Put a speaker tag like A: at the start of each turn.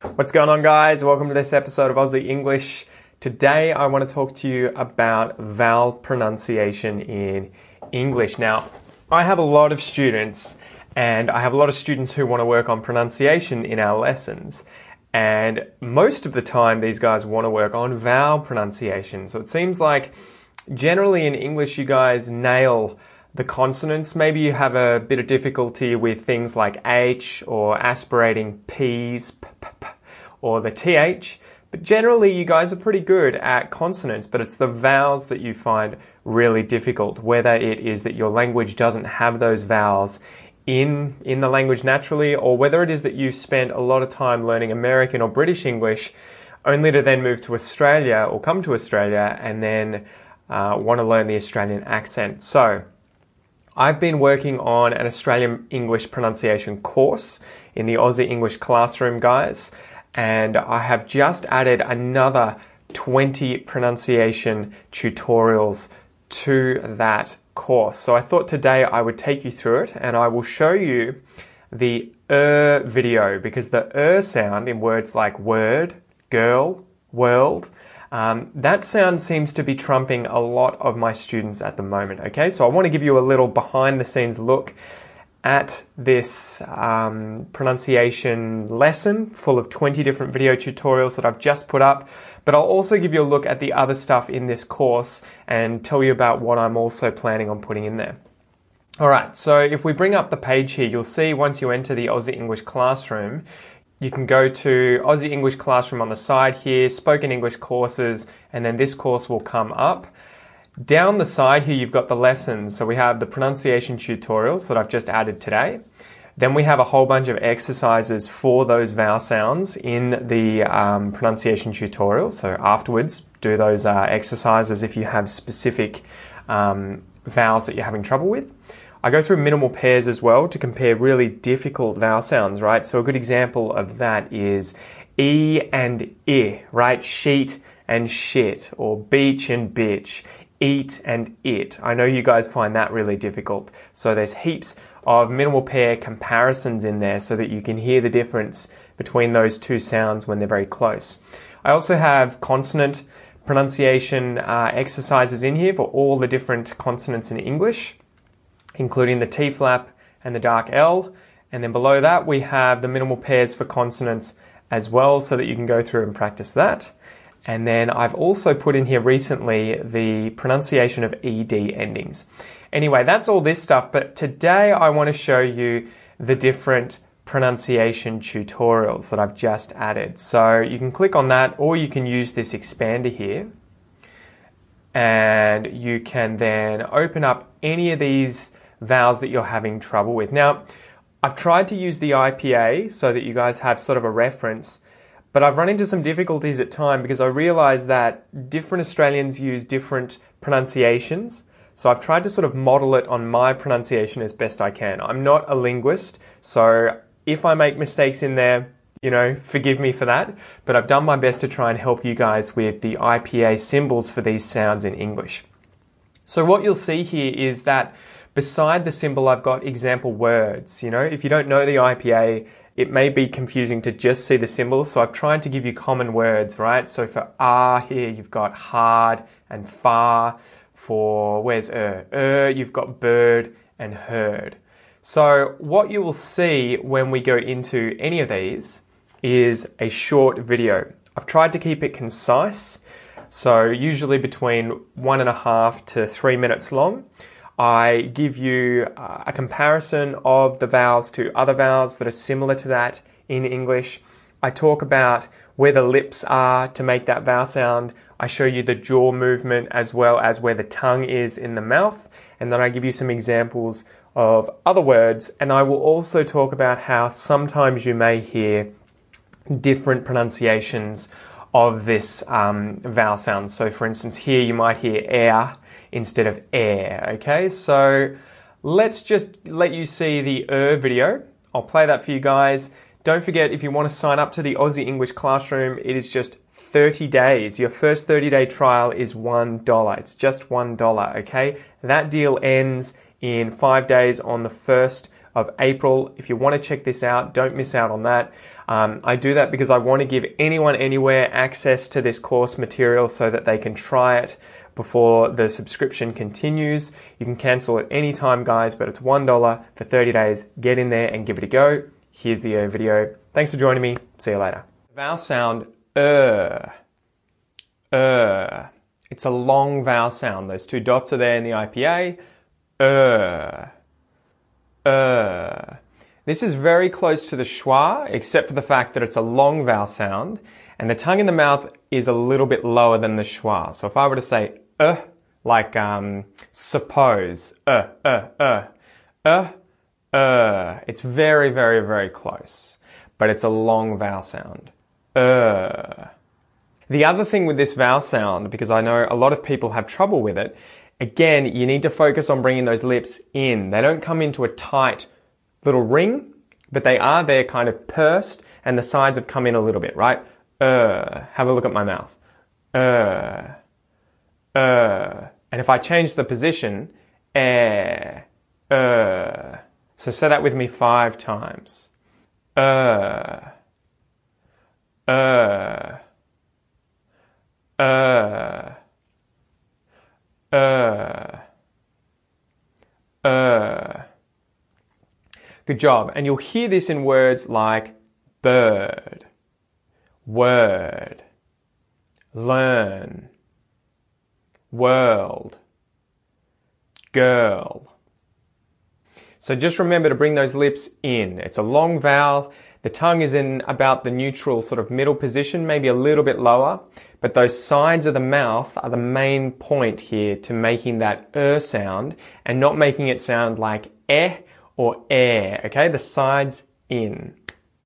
A: What's going on, guys? Welcome to this episode of Aussie English. Today I want to talk to you about vowel pronunciation in English. Now, I have a lot of students and I have a lot of students who want to work on pronunciation in our lessons. And most of the time these guys want to work on vowel pronunciation. So it seems like generally in English you guys nail the consonants. Maybe you have a bit of difficulty with things like H or aspirating P's, or the TH, but generally you guys are pretty good at consonants, but it's the vowels that you find really difficult, whether it is that your language doesn't have those vowels in the language naturally, or whether it is that you spent a lot of time learning American or British English only to then move to Australia or come to Australia and then want to learn the Australian accent. So I've been working on an Australian English pronunciation course in the Aussie English Classroom, guys, and I have just added another 20 pronunciation tutorials to that course. So I thought today I would take you through it and I will show you the video, because the sound in words like word, girl, world, that sound seems to be trumping a lot of my students at the moment. Okay, so I want to give you a little behind the scenes look at this pronunciation lesson full of 20 different video tutorials that I've just put up, but I'll also give you a look at the other stuff in this course and tell you about what I'm also planning on putting in there. Alright, so if we bring up the page here, you'll see once you enter the Aussie English Classroom, you can go to Aussie English Classroom on the side here, Spoken English Courses, and then this course will come up. Down the side here, you've got the lessons. So we have the pronunciation tutorials that I've just added today. Then we have a whole bunch of exercises for those vowel sounds in the pronunciation tutorials. So afterwards, do those exercises if you have specific vowels that you're having trouble with. I go through minimal pairs as well to compare really difficult vowel sounds, right? So a good example of that is E and I, right? Sheet and shit, or beach and bitch. Eat and it. I know you guys find that really difficult. So there's heaps of minimal pair comparisons in there so that you can hear the difference between those two sounds when they're very close. I also have consonant pronunciation exercises in here for all the different consonants in English, including the T flap and the dark L. And then below that we have the minimal pairs for consonants as well, so that you can go through and practice that. And then I've also put in here recently the pronunciation of ED endings. Anyway, that's all this stuff, but today I want to show you the different pronunciation tutorials that I've just added. So you can click on that, or you can use this expander here, and you can then open up any of these vowels that you're having trouble with. Now, I've tried to use the IPA so that you guys have sort of a reference, but I've run into some difficulties at time because I realised that different Australians use different pronunciations. So I've tried to sort of model it on my pronunciation as best I can. I'm not a linguist, so if I make mistakes in there, forgive me for that. But I've done my best to try and help you guys with the IPA symbols for these sounds in English. So what you'll see here is that beside the symbol, I've got example words. If you don't know the IPA, it may be confusing to just see the symbols, so I've tried to give you common words, right? So for here, you've got hard and far. For where's you've got bird and heard. So what you will see when we go into any of these is a short video. I've tried to keep it concise, so usually between 1.5 to 3 minutes long. I give you a comparison of the vowels to other vowels that are similar to that in English. I talk about where the lips are to make that vowel sound. I show you the jaw movement as well as where the tongue is in the mouth. And then I give you some examples of other words. And I will also talk about how sometimes you may hear different pronunciations of this vowel sound. So for instance, here you might hear air instead of air, okay? So let's just let you see the video. I'll play that for you guys. Don't forget, if you want to sign up to the Aussie English Classroom, it is just 30 days. Your first 30-day trial is $1. It's just $1, okay? That deal ends in 5 days on the 1st of April. If you want to check this out, don't miss out on that. I do that because I want to give anyone anywhere access to this course material so that they can try it before the subscription continues. You can cancel at any time, guys, but it's $1 for 30 days. Get in there and give it a go. Here's the video. Thanks for joining me. See you later. Vowel sound, It's a long vowel sound. Those two dots are there in the IPA. This is very close to the schwa, except for the fact that it's a long vowel sound, and the tongue in the mouth is a little bit lower than the schwa. So if I were to say like suppose, it's very, very, very close, but it's a long vowel sound. The other thing with this vowel sound, because I know a lot of people have trouble with it, again, you need to focus on bringing those lips in. They don't come into a tight little ring, but they are there kind of pursed, and the sides have come in a little bit, right? Have a look at my mouth. And if I change the position, So say that with me 5 times. Good job. And you'll hear this in words like bird, word, learn, world, girl. So just remember to bring those lips in. It's a long vowel. The tongue is in about the neutral sort of middle position, maybe a little bit lower, but those sides of the mouth are the main point here to making that sound and not making it sound like or air, okay? The sides in.